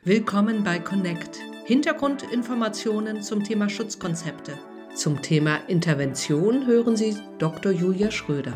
Willkommen bei Connect. Hintergrundinformationen zum Thema Schutzkonzepte. Zum Thema Intervention hören Sie Dr. Julia Schröder.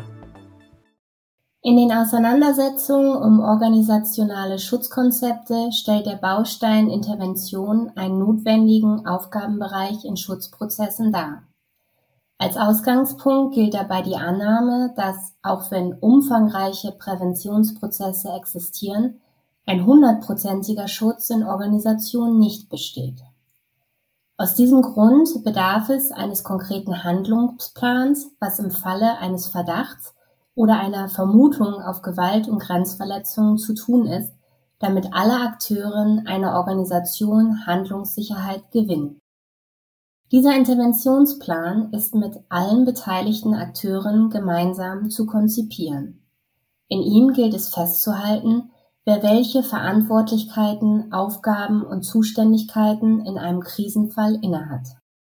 In den Auseinandersetzungen um organisationale Schutzkonzepte stellt der Baustein Intervention einen notwendigen Aufgabenbereich in Schutzprozessen dar. Als Ausgangspunkt gilt dabei die Annahme, dass, auch wenn umfangreiche Präventionsprozesse existieren, ein 100%iger Schutz in Organisationen nicht besteht. Aus diesem Grund bedarf es eines konkreten Handlungsplans, was im Falle eines Verdachts oder einer Vermutung auf Gewalt und Grenzverletzungen zu tun ist, damit alle Akteure einer Organisation Handlungssicherheit gewinnen. Dieser Interventionsplan ist mit allen beteiligten Akteuren gemeinsam zu konzipieren. In ihm gilt es festzuhalten, wer welche Verantwortlichkeiten, Aufgaben und Zuständigkeiten in einem Krisenfall innehat.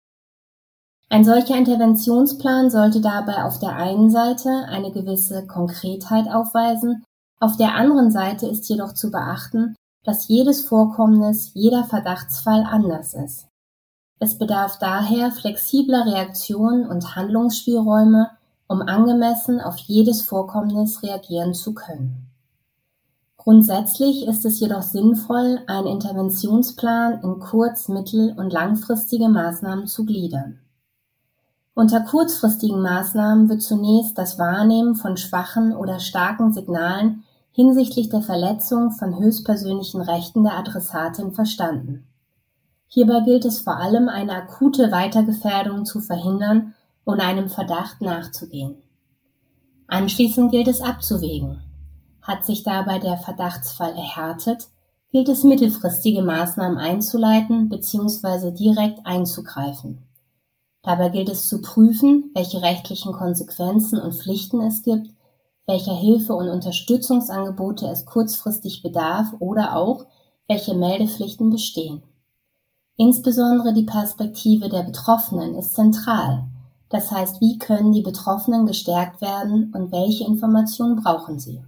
Ein solcher Interventionsplan sollte dabei auf der einen Seite eine gewisse Konkretheit aufweisen, auf der anderen Seite ist jedoch zu beachten, dass jedes Vorkommnis, jeder Verdachtsfall anders ist. Es bedarf daher flexibler Reaktionen und Handlungsspielräume, um angemessen auf jedes Vorkommnis reagieren zu können. Grundsätzlich ist es jedoch sinnvoll, einen Interventionsplan in kurz-, mittel- und langfristige Maßnahmen zu gliedern. Unter kurzfristigen Maßnahmen wird zunächst das Wahrnehmen von schwachen oder starken Signalen hinsichtlich der Verletzung von höchstpersönlichen Rechten der Adressatin verstanden. Hierbei gilt es vor allem, eine akute Weitergefährdung zu verhindern und einem Verdacht nachzugehen. Anschließend gilt es abzuwägen. Hat sich dabei der Verdachtsfall erhärtet, gilt es mittelfristige Maßnahmen einzuleiten bzw. direkt einzugreifen. Dabei gilt es zu prüfen, welche rechtlichen Konsequenzen und Pflichten es gibt, welcher Hilfe- und Unterstützungsangebote es kurzfristig bedarf oder auch, welche Meldepflichten bestehen. Insbesondere die Perspektive der Betroffenen ist zentral. Das heißt, wie können die Betroffenen gestärkt werden und welche Informationen brauchen sie?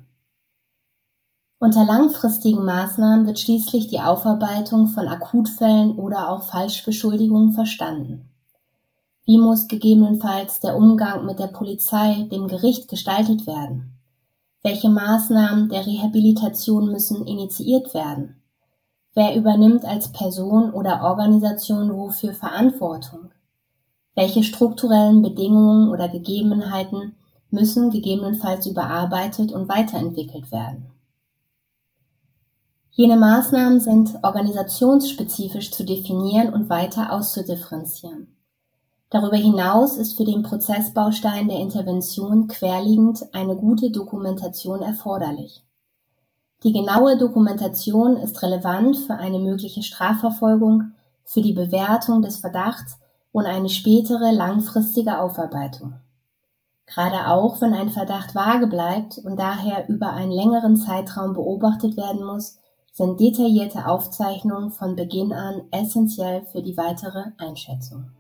Unter langfristigen Maßnahmen wird schließlich die Aufarbeitung von Akutfällen oder auch Falschbeschuldigungen verstanden. Wie muss gegebenenfalls der Umgang mit der Polizei, dem Gericht gestaltet werden? Welche Maßnahmen der Rehabilitation müssen initiiert werden? Wer übernimmt als Person oder Organisation wofür Verantwortung? Welche strukturellen Bedingungen oder Gegebenheiten müssen gegebenenfalls überarbeitet und weiterentwickelt werden? Jene Maßnahmen sind organisationsspezifisch zu definieren und weiter auszudifferenzieren. Darüber hinaus ist für den Prozessbaustein der Intervention querliegend eine gute Dokumentation erforderlich. Die genaue Dokumentation ist relevant für eine mögliche Strafverfolgung, für die Bewertung des Verdachts und eine spätere langfristige Aufarbeitung. Gerade auch, wenn ein Verdacht vage bleibt und daher über einen längeren Zeitraum beobachtet werden muss, sind detaillierte Aufzeichnungen von Beginn an essentiell für die weitere Einschätzung.